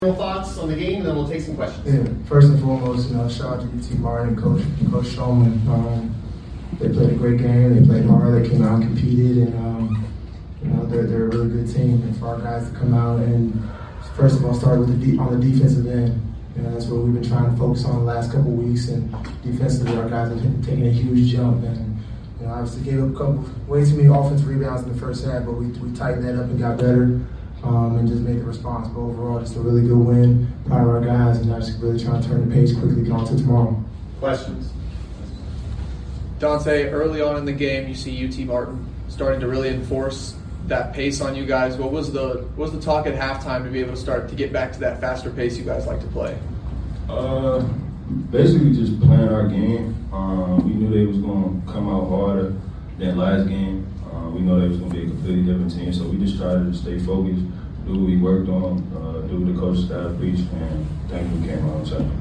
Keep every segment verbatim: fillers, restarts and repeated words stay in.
Thoughts on the game, and then we'll take some questions. Yeah, first and foremost, you know, shout out to U T Martin and Coach Coach Shulman. Um, they played a great game. They played hard. They came out and competed, and um, you know, they're they're a really good team. And for our guys to come out and first of all start with the de- on the defensive end, you know, that's what we've been trying to focus on the last couple of weeks. And defensively, our guys have taken a huge jump. And you know, obviously gave up a couple way too many offensive rebounds in the first half, but we we tightened that up and got better. Um, and just made the response. But overall, just a really good win. Proud of our guys, and I'm just really trying to turn the page quickly, get on to tomorrow. Questions? Dante, early on in the game, you see U T Martin starting to really enforce that pace on you guys. What was the what was the talk at halftime to be able to start to get back to that faster pace you guys like to play? Uh, basically just playing our game. Um, we knew they was going to come out harder than last game. Uh, we know they was going to be a completely different team, so we just tried to stay focused, do what we worked on, uh, do what the coach staff preached, and thankfully we came out on top.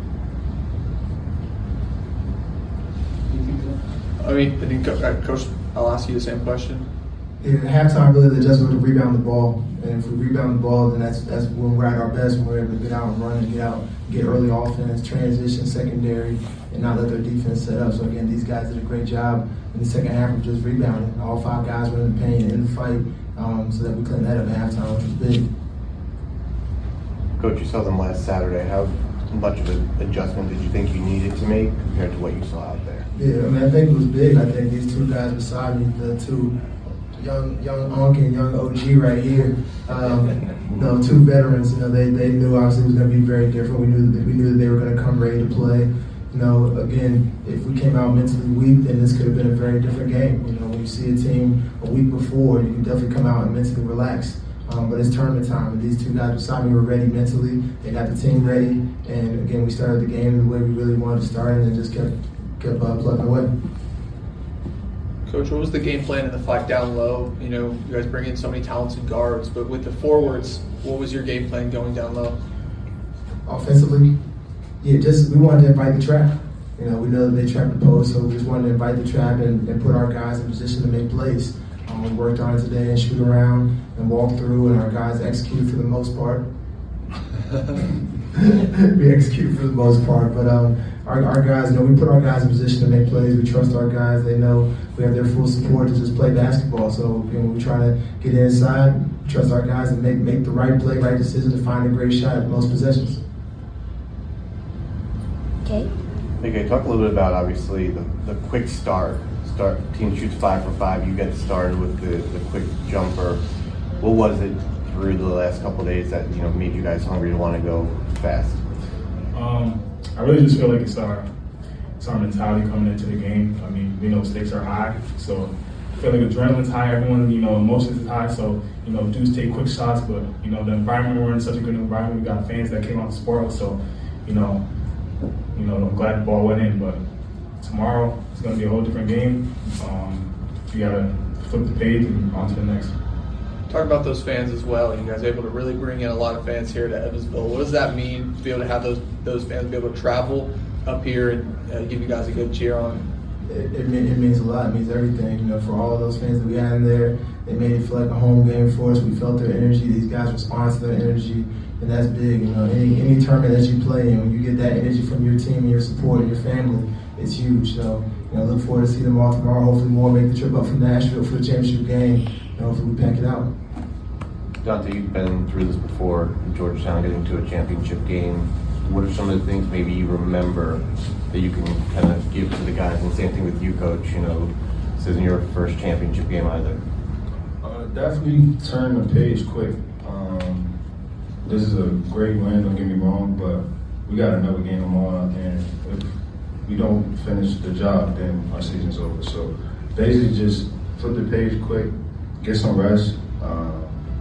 I mean, I think, Coach, I'll ask you the same question. Yeah, at halftime, really, the adjustment to rebound the ball. And if we rebound the ball, then that's that's when we're at our best, when we're able to get out and run and get out, get early offense, transition, secondary, and not let their defense set up. So again, these guys did a great job in the second half of just rebounding. All five guys were in the paint, in the fight, um, so that we cleaned that up at halftime, which was big. Coach, you saw them last Saturday. How much of an adjustment did you think you needed to make compared to what you saw out there? Yeah, I mean, I think it was big. I think these two guys beside me, the two young young Unc and young O G right here, um, you know, two veterans, you know, they, they knew obviously it was going to be very different. We knew that we knew that they were going to come ready to play. You know, again, if we came out mentally weak, then this could have been a very different game. You know, when you see a team a week before, you can definitely come out and mentally relax. Um, but it's tournament time, and these two guys beside me were ready mentally. They got the team ready, and again, we started the game the way we really wanted to start, and then just kept kept uh, plugging away. Coach, what was the game plan in the fight down low? You know, you guys bring in so many talented guards, but with the forwards, what was your game plan going down low? Offensively, yeah, just we wanted to invite the trap. You know, we know that they trap the post, so we just wanted to invite the trap and, and put our guys in position to make plays. Um, we worked on it today and shoot around and walk through, and our guys executed for the most part. we execute for the most part, but um, our, our guys, you know, we put our guys in position to make plays. We trust our guys. They know we have their full support to just play basketball. So, you know, we try to get inside, trust our guys, and make make the right play, right decision to find a great shot at most possessions. Okay. Okay, talk a little bit about obviously the, the quick start. Start team shoots five for five. You get started with the, the quick jumper. What was it through the last couple of days that you know made you guys hungry to want to go fast? Um, I really just feel like it's our it's our mentality coming into the game. I mean, we know stakes are high, so I feel like adrenaline's high. Everyone, you know, emotions is high. So you know, dudes take quick shots, but you know, the environment we're in, such a good environment. We got fans that came out to support us, so you know, you know, I'm glad the ball went in. But tomorrow it's going to be a whole different game. Um, you got to flip the page and on to the next. Talk about those fans as well. You guys are able to really bring in a lot of fans here to Evansville. What does that mean to be able to have those those fans be able to travel up here and uh, give you guys a good cheer on? It, it, mean, it means a lot. It means everything. You know, for all of those fans that we had in there, they made it feel like a home game for us. We felt their energy. These guys respond to their energy, and that's big. You know, any any tournament that you play in, when you get that energy from your team and your support and your family, it's huge. So, you know, look forward to see them all tomorrow. Hopefully, more make the trip up from Nashville for the championship game. And hopefully, we pack it out. Dante, you've been through this before in Georgetown, getting to a championship game. What are some of the things maybe you remember that you can kind of give to the guys? And same thing with you, Coach. You know, this isn't your first championship game either. Uh, definitely turn the page quick. Um, this is a great win, don't get me wrong, but we got another game tomorrow, and if we don't finish the job, then our season's over. So basically just flip the page quick, get some rest, uh,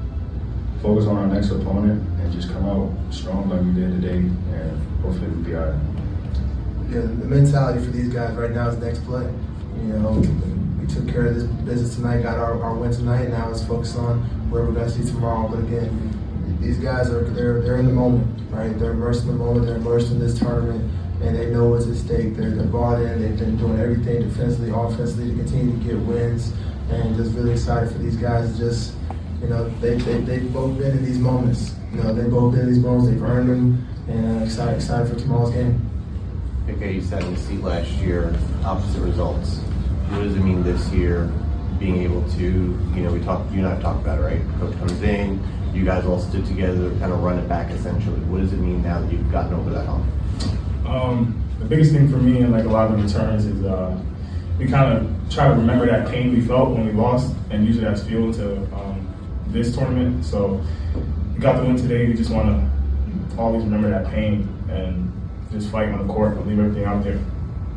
focus on our next opponent, and just come out strong like we did today, and hopefully we'll be all right. Yeah, the mentality for these guys right now is next play. You know, we took care of this business tonight, got our, our win tonight, and now let's focus on where we're going to see tomorrow. But again, these guys are they're they're in the moment, right? They're immersed in the moment. They're immersed in this tournament, and they know what's at stake. They're, they're bought in. They've been doing everything defensively, offensively to continue to get wins, and just really excited for these guys to just. You know, they, they, they've both been in these moments, you know, they're both Billy's bones. They've earned them, and uh, excited, excited for tomorrow's game. Okay, you sat in the seat last year, opposite results. What does it mean this year, being able to, you know, we talked, you and I have talked about it, right? Coach comes in, you guys all stood together, kind of run it back essentially. What does it mean now that you've gotten over that hump? Um, the biggest thing for me and like a lot of the returns is uh, we kind of try to remember that pain we felt when we lost and use it as fuel to um, this tournament. So we got the win today. We just want to always remember that pain and just fight on the court and leave everything out there.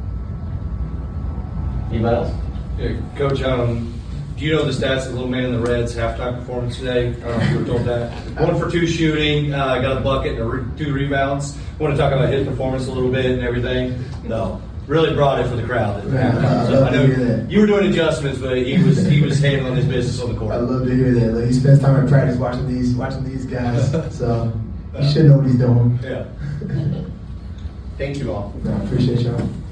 Anybody else? Yeah, Coach, um, do you know the stats of the little man in the Reds halftime performance today? I don't know if you were told that. One for two shooting, uh, got a bucket and a re- two rebounds. I want to talk about his performance a little bit and everything. No, really brought it for the crowd. Yeah, so I know that. you were doing adjustments, but he was he was handling his business on the court. I love to hear that. Like, he spends time in practice watching these watching these guys, so he should know what he's doing. Yeah. Thank you all. No, I appreciate y'all.